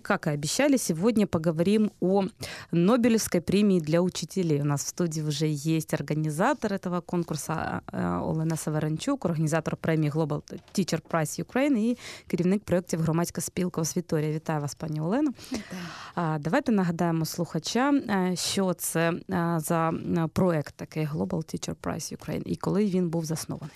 как и обещали, сегодня поговорим о Нобелевской премии для учителей. У нас в студии уже есть организатор этого конкурса Олена Северенчук, організатор премії Global Teacher Prize Ukraine і керівник проєктів «Громадська спілка Освіторія». Вітаю вас, пані Олено. Вітаю. Давайте нагадаємо слухачам, що це за проєкт такий Global Teacher Prize Ukraine і коли він був заснований.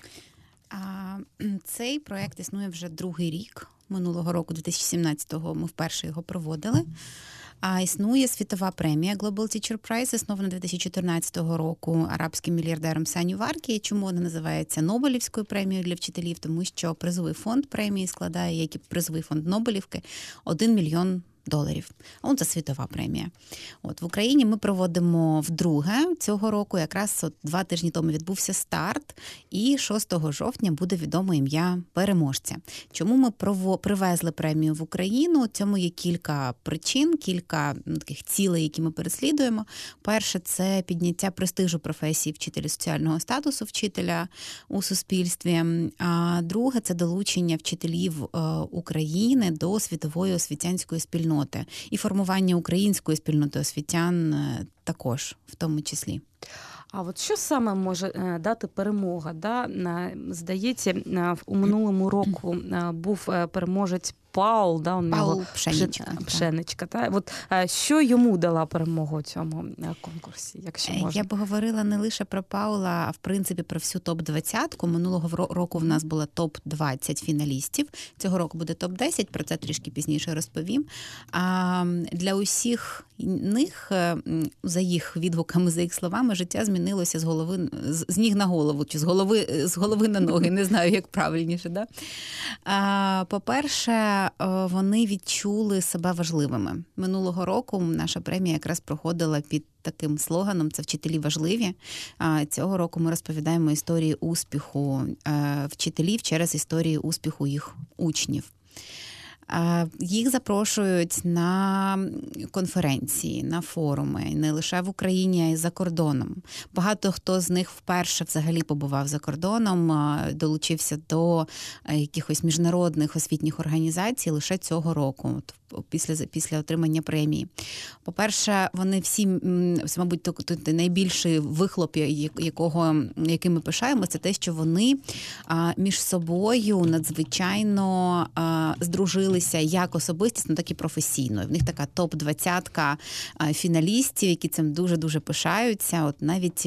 Цей проєкт існує вже другий рік. Минулого року, 2017-го, ми вперше його проводили. А існує світова премія Global Teacher Prize, заснована 2014 року арабським мільярдером Сані Варкі. Чому вона називається Нобелівською премією для вчителів? Тому що призовий фонд премії складає, як і призовий фонд Нобелівки, $1 мільйон. Це світова премія. В Україні ми проводимо вдруге цього року, якраз 2 тижні тому відбувся старт, і 6 жовтня буде відомо ім'я переможця. Чому ми привезли премію в Україну? Цьому є кілька причин, кілька таких цілей, які ми переслідуємо. Перше – це підняття престижу професії вчителя, соціального статусу вчителя у суспільстві. А друге – це долучення вчителів України до світової освітянської спільноти. І формування української спільноти освітян також, в тому числі. А от що саме може дати перемога? Здається, у минулому року був переможець Паул Пшеничка. Що йому дала перемогу у цьому конкурсі, якщо можна? Я б говорила не лише про Паула, а в принципі про всю топ-20. Минулого року в нас було топ-20 фіналістів. Цього року буде топ-10, про це трішки пізніше розповім. А для усіх них, за їх відгуками, за їх словами, життя змінилося з ніг на голову, чи з голови на ноги, не знаю, як правильніше. Да? По-перше, вони відчули себе важливими. Минулого року наша премія якраз проходила під таким слоганом «Це вчителі важливі». Цього року ми розповідаємо історії успіху вчителів через історії успіху їх учнів. Їх запрошують на конференції, на форуми, не лише в Україні, а й за кордоном. Багато хто з них вперше взагалі побував за кордоном, долучився до якихось міжнародних освітніх організацій лише цього року, після отримання премії. По-перше, вони всі, мабуть, найбільший вихлоп, яким ми пишаємо, це те, що вони між собою надзвичайно здружилися як особистісно, так і професійно. В них така топ-20 фіналістів, які цим дуже-дуже пишаються. Навіть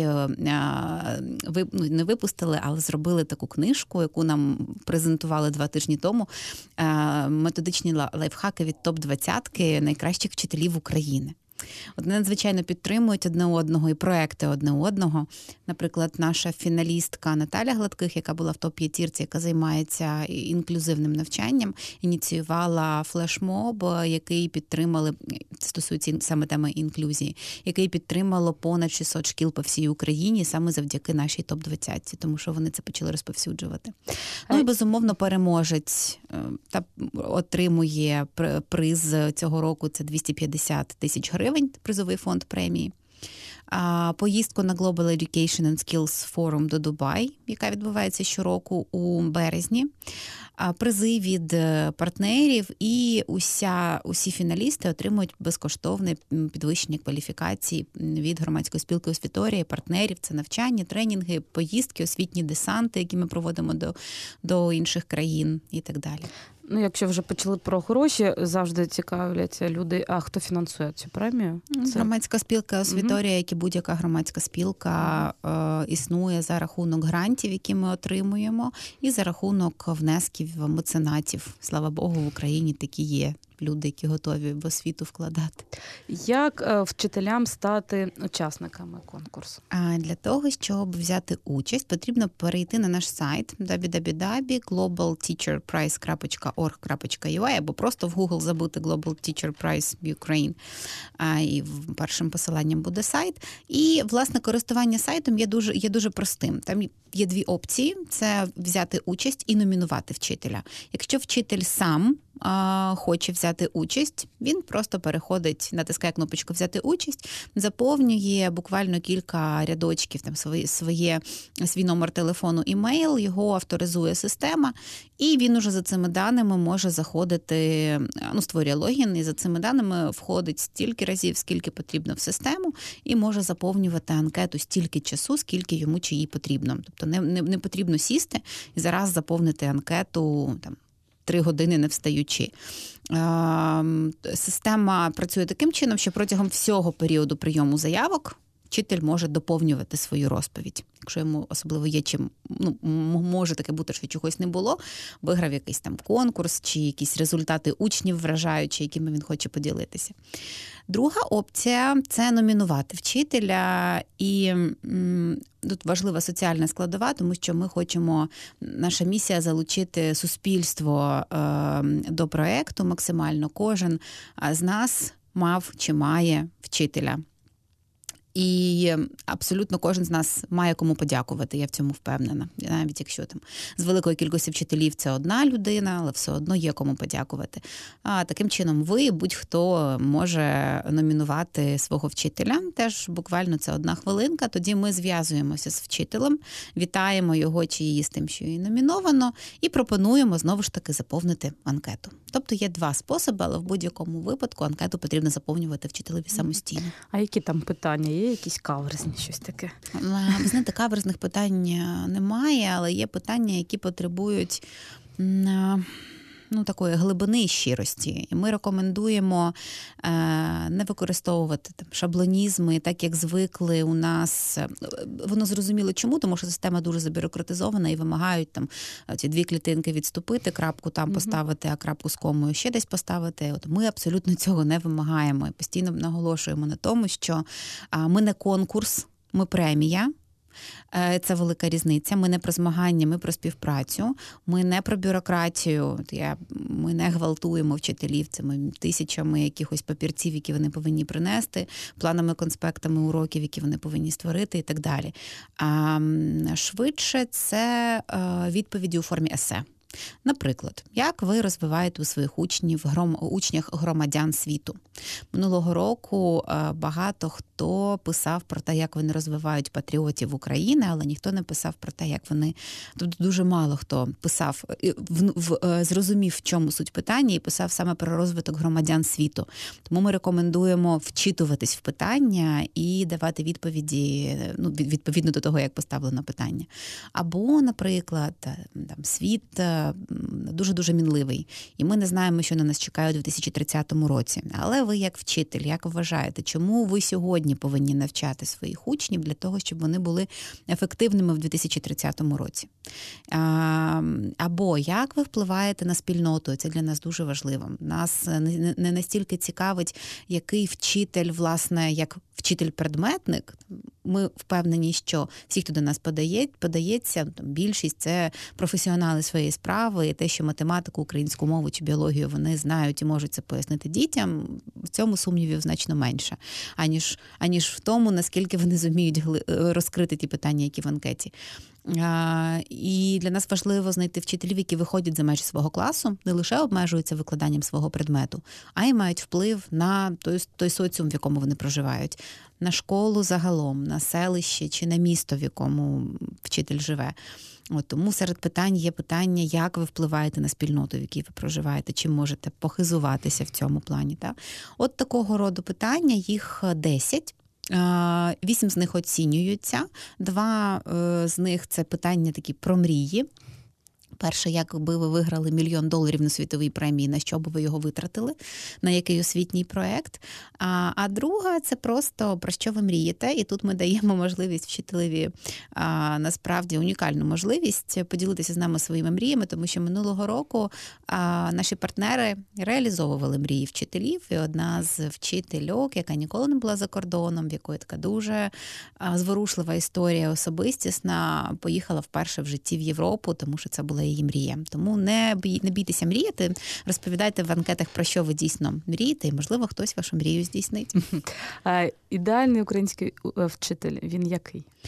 не випустили, але зробили таку книжку, яку нам презентували 2 тижні тому. Методичні лайфхаки від топ-20 найкращих вчителів України. Вони надзвичайно підтримують одне одного і проекти одне одного. Наприклад, наша фіналістка Наталя Гладких, яка була в топ-5, яка займається інклюзивним навчанням, ініціювала флешмоб, який підтримали, це стосується саме теми інклюзії, який підтримало понад 600 шкіл по всій Україні саме завдяки нашій топ-20, тому що вони це почали розповсюджувати. І, безумовно, переможець отримує приз цього року, це 250 тисяч гривень, призовий фонд премії. Поїздку на Global Education and Skills Forum до Дубай, яка відбувається щороку у березні. Призи від партнерів і усі фіналісти отримують безкоштовне підвищення кваліфікації від громадської спілки Освіторія, партнерів. Це навчання, тренінги, поїздки, освітні десанти, які ми проводимо до інших країн і так далі. Якщо вже почали про гроші, завжди цікавляться люди, а хто фінансує цю премію? Це громадська спілка Освіторія, як і будь-яка громадська спілка, існує за рахунок грантів, які ми отримуємо, і за рахунок внесків меценатів. Слава Богу, в Україні такі є люди, які готові в освіту вкладати. Як вчителям стати учасниками конкурсу? Для того, щоб взяти участь, потрібно перейти на наш сайт www.globalteacherprize.org.ua або просто в Google забути Global Teacher Prize Ukraine. І першим посиланням буде сайт. І, власне, користування сайтом є дуже простим. Там є 2 опції. Це взяти участь і номінувати вчителя. Якщо вчитель сам хоче взяти участь, він просто переходить, натискає кнопочку «Взяти участь», заповнює буквально кілька рядочків, там свій номер телефону, імейл, його авторизує система, і він уже за цими даними може заходити, створює логін, і за цими даними входить стільки разів, скільки потрібно в систему, і може заповнювати анкету стільки часу, скільки йому чи їй потрібно. Тобто не потрібно сісти і зараз заповнити анкету 3 години не встаючи. Система працює таким чином, що протягом всього періоду прийому заявок вчитель може доповнювати свою розповідь. Якщо йому особливо є чим, може таке бути, що чогось не було, виграв якийсь там конкурс, чи якісь результати учнів вражаючі, якими він хоче поділитися. Друга опція – це номінувати вчителя, і тут важлива соціальна складова, тому що ми хочемо, наша місія – залучити суспільство до проєкту максимально. Кожен з нас мав чи має вчителя. І абсолютно кожен з нас має кому подякувати, я в цьому впевнена. Навіть якщо там з великої кількості вчителів це одна людина, але все одно є кому подякувати. А таким чином ви, будь-хто може номінувати свого вчителя. Теж буквально це 1 хвилинка. Тоді ми зв'язуємося з вчителем, вітаємо його чи її з тим, що її номіновано, і пропонуємо знову ж таки заповнити анкету. Тобто є 2 способи, але в будь-якому випадку анкету потрібно заповнювати вчителеві самостійно. А які там питання? Є якісь каверзні, щось таке? Ви знаєте, каверзних питань немає, але є питання, які потребують такої глибини і щирості. І ми рекомендуємо не використовувати шаблонізми, так як звикли у нас. Воно зрозуміло чому, тому що система дуже забюрократизована і вимагають там ці 2 клітинки відступити, крапку там поставити, а крапку з комою ще десь поставити. От ми абсолютно цього не вимагаємо і постійно наголошуємо на тому, що ми не конкурс, ми премія. Це велика різниця. Ми не про змагання, ми про співпрацю. Ми не про бюрократію. Ми не гвалтуємо вчителів цими тисячами якихось папірців, які вони повинні принести, планами, конспектами уроків, які вони повинні створити і так далі. Швидше це відповіді у формі есе. Наприклад, як ви розвиваєте у своїх учнях громадян світу? Минулого року багато хто писав про те, як вони розвивають патріотів України, але ніхто не писав про те, як вони... Тобто дуже мало хто писав, зрозумів, в чому суть питання, і писав саме про розвиток громадян світу. Тому ми рекомендуємо вчитуватись в питання і давати відповіді відповідно до того, як поставлено питання. Або, наприклад, світ дуже-дуже мінливий. І ми не знаємо, що на нас чекає у 2030 році. Але ви, як вчитель, як вважаєте, чому ви сьогодні повинні навчати своїх учнів для того, щоб вони були ефективними в 2030 році? Або як ви впливаєте на спільноту? Це для нас дуже важливо. Нас не настільки цікавить, який вчитель, власне, як вчитель-предметник. Ми впевнені, що всі, хто до нас подається, більшість – це професіонали своєї справи, і те, що математику, українську мову чи біологію вони знають і можуть це пояснити дітям, в цьому сумнівів значно менше, аніж в тому, наскільки вони зуміють розкрити ті питання, які в анкеті. І для нас важливо знайти вчителів, які виходять за межі свого класу, не лише обмежуються викладанням свого предмету, а й мають вплив на той соціум, в якому вони проживають, на школу загалом, на селище чи на місто, в якому вчитель живе. Тому серед питань є питання, як ви впливаєте на спільноту, в якій ви проживаєте, чи можете похизуватися в цьому плані. Так? От такого роду питання, їх 10. 8 з них оцінюються, 2 з них – це питання такі про мрії. Перше, як би ви виграли $1 мільйон на світовій премії, на що би ви його витратили, на який освітній проєкт. А друга – це просто про що ви мрієте. І тут ми даємо можливість вчителеві, насправді унікальну можливість поділитися з нами своїми мріями, тому що минулого року наші партнери реалізовували мрії вчителів. І одна з вчительок, яка ніколи не була за кордоном, в якої така дуже зворушлива історія особистісна, поїхала вперше в житті в Європу, тому що це була її мрія. Тому не бійтеся мріяти, розповідайте в анкетах, про що ви дійсно мрієте, і, можливо, хтось вашу мрію здійснить. Ідеальний український вчитель, він який?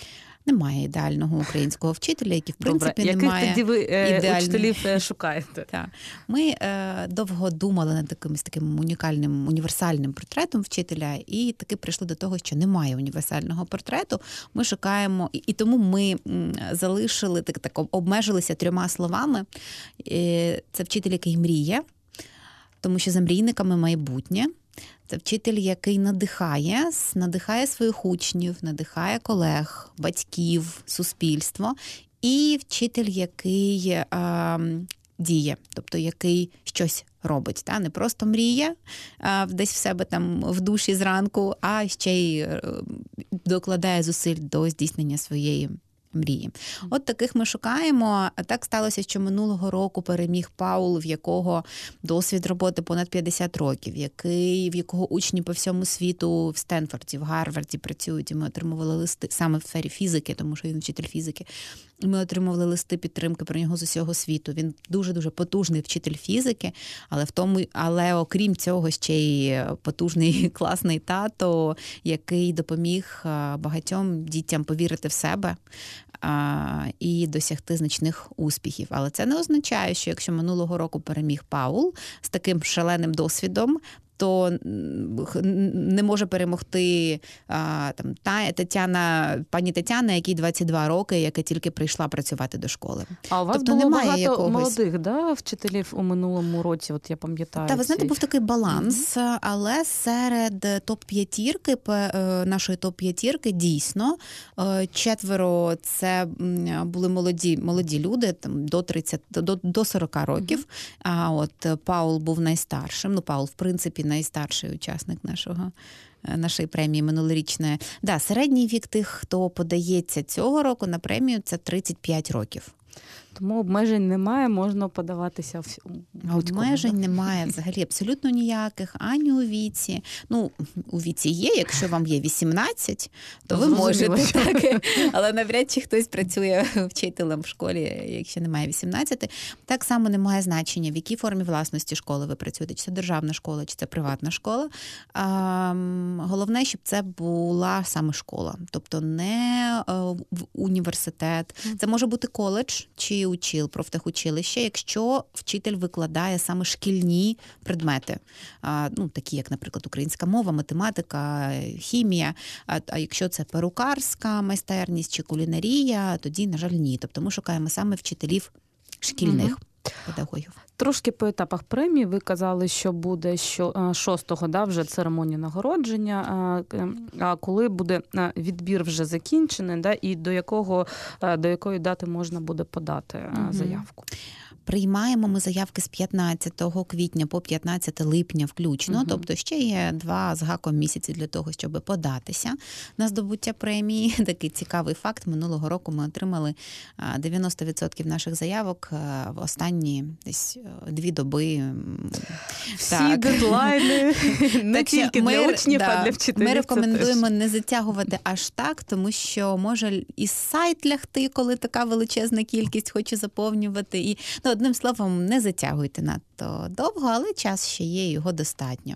Немає ідеального українського вчителя, який, в принципі, немає. Яких тоді ви учителів шукаєте? Так. Ми довго думали над якимось таким унікальним, універсальним портретом вчителя, і таки прийшли до того, що немає універсального портрету. Ми шукаємо, і тому ми залишили, так обмежилися 3 словами. Це вчитель, який мріє, тому що за мрійниками майбутнє. Це вчитель, який надихає своїх учнів, надихає колег, батьків, суспільство. І вчитель, який діє, тобто який щось робить. Та? Не просто мріє десь в себе там в душі зранку, а ще й докладає зусиль до здійснення своєї мрії. От таких ми шукаємо. Так сталося, що минулого року переміг Паул, в якого досвід роботи понад 50 років, в якого учні по всьому світу в Стенфорді, в Гарварді працюють, і ми отримували листи саме в сфері фізики, тому що він вчитель фізики. І ми отримували листи підтримки про нього з усього світу. Він дуже-дуже потужний вчитель фізики, але окрім цього ще й потужний, класний тато, який допоміг багатьом дітям повірити в себе і досягти значних успіхів. Але це не означає, що якщо минулого року переміг Паул з таким шаленим досвідом, то не може перемогти пані Тетяна, якій 22 роки, яка тільки прийшла працювати до школи. А у вас тобто, було багато молодих, вчителів у минулому році, от я пам'ятаю. Та, ви знаєте, був такий баланс, але серед топ-5, нашої топ-5 дійсно 4 це були молоді люди, там, до 40 років, а от Паул був найстаршим. Паул, в принципі, найстарший учасник нашої премії минулорічної. Середній вік тих, хто подається цього року на премію, це 35 років. Тому обмежень немає, можна подаватися Обмежень немає взагалі абсолютно ніяких, ані у віці. У віці є, якщо вам є 18, то ви можете. Так, але навряд чи хтось працює вчителем в школі, якщо немає 18. Так само немає значення, в якій формі власності школи ви працюєте, чи це державна школа, чи це приватна школа. Головне, щоб це була саме школа, тобто не університет. Це може бути коледж чи профтехучилище, якщо вчитель викладає саме шкільні предмети, такі як, наприклад, українська мова, математика, хімія. А якщо це перукарська майстерність чи кулінарія, тоді, на жаль, ні. Тобто ми шукаємо саме вчителів шкільних педагогів. Трошки по етапах премії ви казали, що буде 6-го, вже церемонія нагородження, а коли буде відбір вже закінчений, і до якої дати можна буде подати заявку? Приймаємо ми заявки з 15 квітня по 15 липня включно, тобто ще є 2 з гаком місяці для того, щоб податися на здобуття премії. Такий цікавий факт. Минулого року ми отримали 90% наших заявок в останні десь 2 доби. Всі дедлайни, не тільки для учнів, а для вчителів. Ми рекомендуємо не затягувати аж так, тому що може і сайт лягти, коли така величезна кількість хоче заповнювати. І, одним словом, не затягуйте надто довго, але час ще є, його достатньо.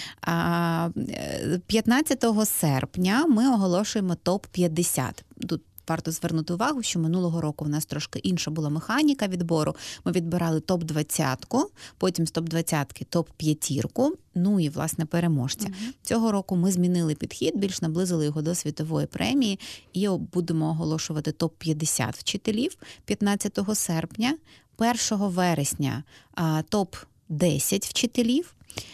15 серпня ми оголошуємо топ-50. Тут варто звернути увагу, що минулого року в нас трошки інша була механіка відбору. Ми відбирали топ-20, потім з топ-20 топ-5, і, власне, переможця. Цього року ми змінили підхід, більш наблизили його до світової премії і будемо оголошувати топ-50 вчителів 15 серпня. 1 вересня топ-10 вчителів.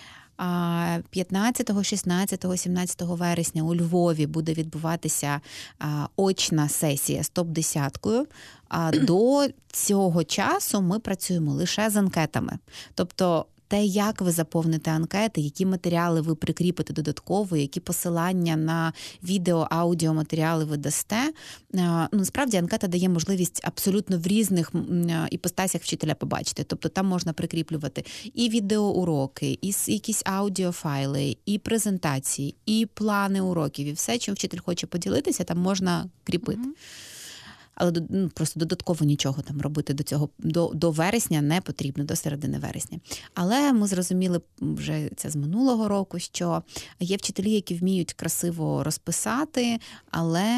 15, 16, 17 вересня у Львові буде відбуватися очна сесія з топ-10. До цього часу ми працюємо лише з анкетами. Тобто те, як ви заповните анкети, які матеріали ви прикріпите додатково, які посилання на відео, аудіоматеріали ви дасте. Насправді анкета дає можливість абсолютно в різних іпостасях вчителя побачити. Тобто там можна прикріплювати і відеоуроки, і якісь аудіофайли, і презентації, і плани уроків, і все, чим вчитель хоче поділитися, там можна кріпити. Але просто додатково нічого там робити до цього до вересня не потрібно, до середини вересня. Але ми зрозуміли вже це з минулого року, що є вчителі, які вміють красиво розписати, але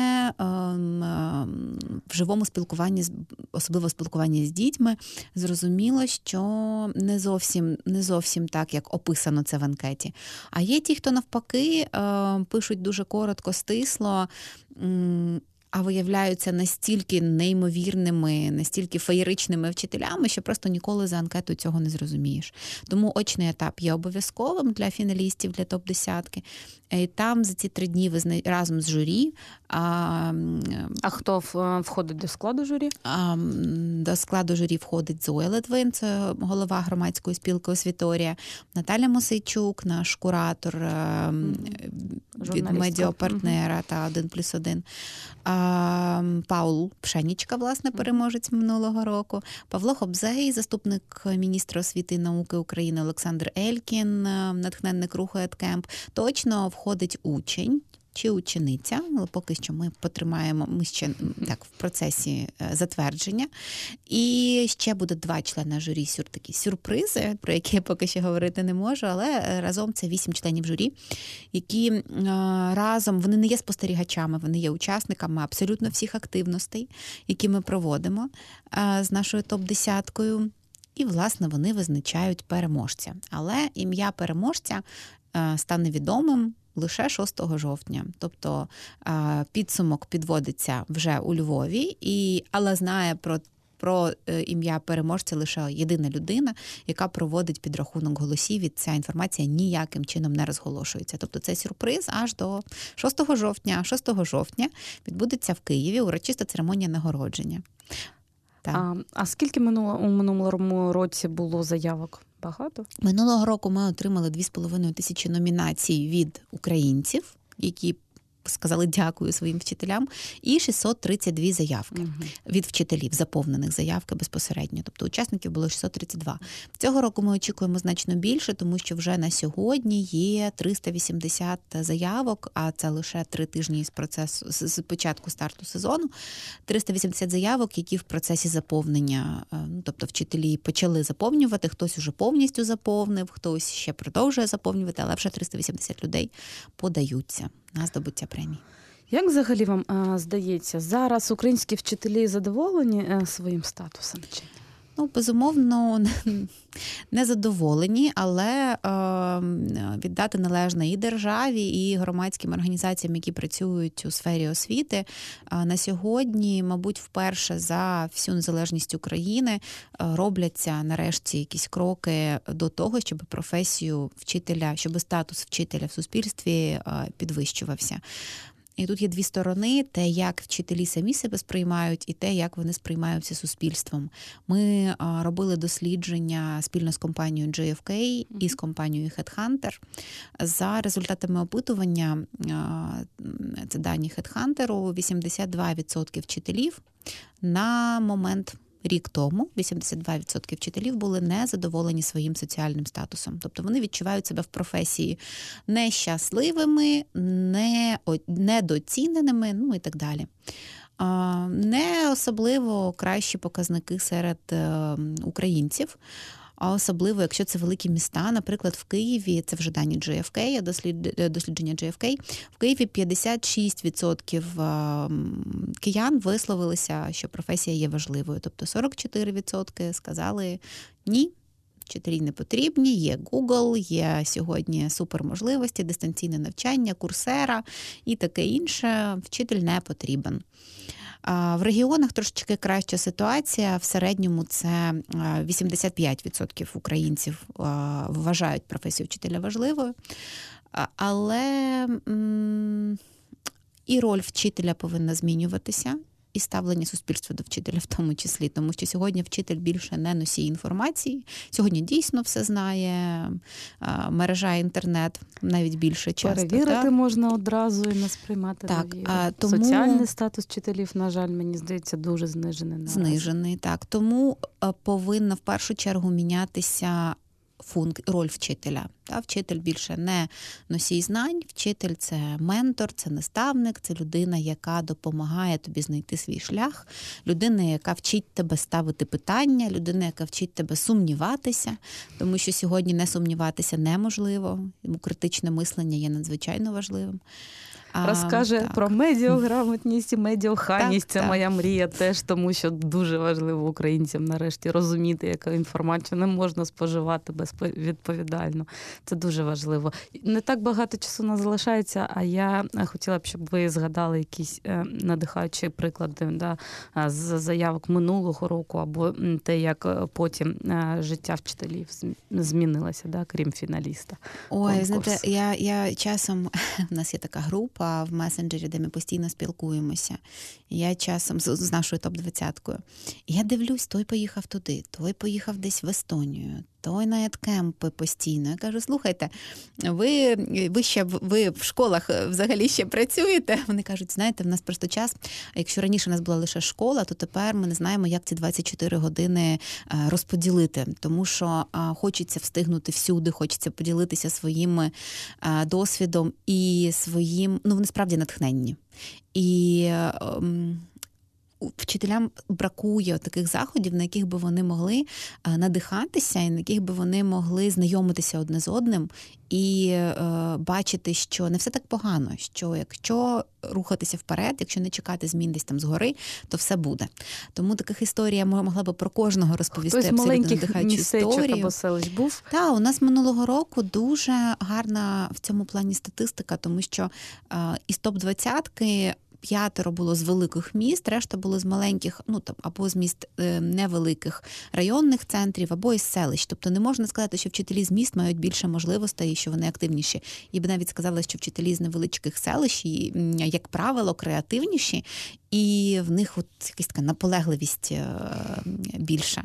в живому спілкуванні, особливо в спілкуванні з дітьми, зрозуміло, що не зовсім так, як описано це в анкеті. А є ті, хто навпаки пишуть дуже коротко, стисло, а виявляються настільки неймовірними, настільки феєричними вчителями, що просто ніколи за анкетою цього не зрозумієш. Тому очний етап є обов'язковим для фіналістів, для топ-10. І там за ці 3 дні ви разом з журі. А хто входить до складу журі? До складу журі входить Зоя Литвин, це голова громадської спілки «Освіторія», Наталя Мосейчук, наш куратор від медіапартнера та 1+1. Паул Пшенічка, власне, переможець минулого року. Павло Хобзей, заступник міністра освіти і науки України, Олександр Елькін, натхненник руху «Едкемп». Точно входить учень чи учениця, але поки що ми ще так в процесі затвердження. І ще буде 2 члени журі, такі сюрпризи, про які я поки що говорити не можу, але разом це 8 членів журі, які разом, вони не є спостерігачами, вони є учасниками абсолютно всіх активностей, які ми проводимо з нашою топ-10. І, власне, вони визначають переможця. Але ім'я переможця стане відомим лише 6 жовтня. Тобто підсумок підводиться вже у Львові, але знає про ім'я переможця лише єдина людина, яка проводить підрахунок голосів, і ця інформація ніяким чином не розголошується. Тобто це сюрприз аж до 6 жовтня. 6 жовтня відбудеться в Києві урочиста церемонія нагородження. А скільки у минулому році було заявок? Багато? Минулого року ми отримали 2,5 тисячі номінацій від українців, які сказали дякую своїм вчителям, і 632 заявки від вчителів, заповнених заявки безпосередньо. Тобто учасників було 632. Цього року ми очікуємо значно більше, тому що вже на сьогодні є 380 заявок, а це лише 3 тижні з початку старту сезону. 380 заявок, які в процесі заповнення, тобто вчителі почали заповнювати, хтось уже повністю заповнив, хтось ще продовжує заповнювати, але вже 380 людей подаються на здобуття премії. Як взагалі вам здається, зараз українські вчителі задоволені своїм статусом? Безумовно, не задоволені, але віддати належне і державі, і громадським організаціям, які працюють у сфері освіти. На сьогодні, мабуть, вперше за всю незалежність України робляться нарешті якісь кроки до того, щоб професію вчителя, щоб статус вчителя в суспільстві підвищувався. І тут є 2 сторони: те, як вчителі самі себе сприймають, і те, як вони сприймаються суспільством. Ми робили дослідження спільно з компанією JFK і з компанією HeadHunter. За результатами опитування, це дані HeadHunter, 82% вчителів на момент рік тому 82% вчителів були незадоволені своїм соціальним статусом. Тобто вони відчувають себе в професії нещасливими, недоціненими, і так далі. Не особливо кращі показники серед українців, а особливо, якщо це великі міста. Наприклад, в Києві, це вже дані JFK, дослідження JFK, в Києві 56% киян висловилися, що професія є важливою. Тобто 44% сказали ні, вчителі не потрібні, є Google, є сьогодні суперможливості, дистанційне навчання, Курсера і таке інше. Вчитель не потрібен. В регіонах трошечки краща ситуація. В середньому це 85% українців вважають професію вчителя важливою. Але і роль вчителя повинна змінюватися, і ставлення суспільства до вчителя в тому числі. Тому що сьогодні вчитель більше не носій інформації. Сьогодні дійсно все знає. Мережа, інтернет навіть більше часто. Перевірити можна одразу і не сприймати довіру. Тому соціальний статус вчителів, на жаль, мені здається, дуже знижений. Знижений, так. Тому повинна в першу чергу мінятися роль вчителя. Вчитель більше не носій знань, вчитель – це ментор, це наставник, це людина, яка допомагає тобі знайти свій шлях, людина, яка вчить тебе ставити питання, людина, яка вчить тебе сумніватися, тому що сьогодні не сумніватися неможливо, тому критичне мислення є надзвичайно важливим. Розкаже про медіаграмотність і медіоханість. Це так. моя мрія теж, тому що дуже важливо українцям нарешті розуміти, яку інформацію не можна споживати безвідповідально. Це дуже важливо. Не так багато часу нас залишається, а я хотіла б, щоб ви згадали якісь надихаючі приклади з заявок минулого року, або те, як потім життя вчителів змінилося, крім фіналіста. Ой, знаєте, я часом, в нас є така група в месенджері, де ми постійно спілкуємося. Я часом з нашою топ-20-кою. Я дивлюсь, той поїхав туди, той поїхав десь в Естонію, той на едкемпи постійно. Я кажу, слухайте, ви в школах взагалі ще працюєте? Вони кажуть, знаєте, в нас просто час, якщо раніше в нас була лише школа, то тепер ми не знаємо, як ці 24 години розподілити, тому що хочеться встигнути всюди, хочеться поділитися своїм досвідом і своїм, вони справді натхненні. І вчителям бракує таких заходів, на яких би вони могли надихатися, і на яких би вони могли знайомитися одне з одним і бачити, що не все так погано, що якщо рухатися вперед, якщо не чекати змін десь там згори, то все буде. Тому таких історій я могла би про кожного розповісти. Хтось абсолютно маленьких надихаючу історію. або селищ був? Так, у нас минулого року дуже гарна в цьому плані статистика, тому що із топ-20-ки 5 було з великих міст, решта було з маленьких, або з міст невеликих районних центрів, або із селищ. Тобто не можна сказати, що вчителі з міст мають більше можливостей, що вони активніші. Я би навіть сказала, що вчителі з невеличких селищ, як правило, креативніші, і в них якась така наполегливість більша.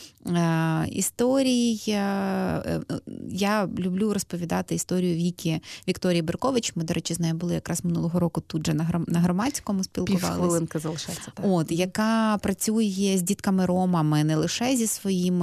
Історій. Я люблю розповідати історію Вікторії Беркович. Ми, до речі, з нею були якраз минулого року тут же на Громадському спілкувалися. Півхвилинки залишається. Так. Яка працює з дітками-ромами не лише зі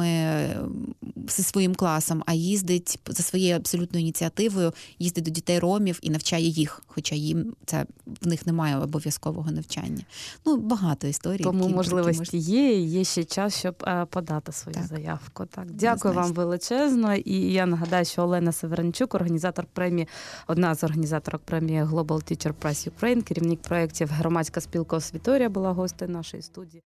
своїм класом, а їздить за своєю абсолютною ініціативою, їздить до дітей-ромів і навчає їх, хоча в них немає обов'язкового навчання. Багато історій. Тому можливості є ще час, щоб подати свою заявку. Так. Дякую вам величезно. І я нагадаю, що Олена Северенчук, одна з організаторок премії Global Teacher Prize Ukraine, керівник проєктів Громадська спілка «Освіторія» була гостею нашої студії.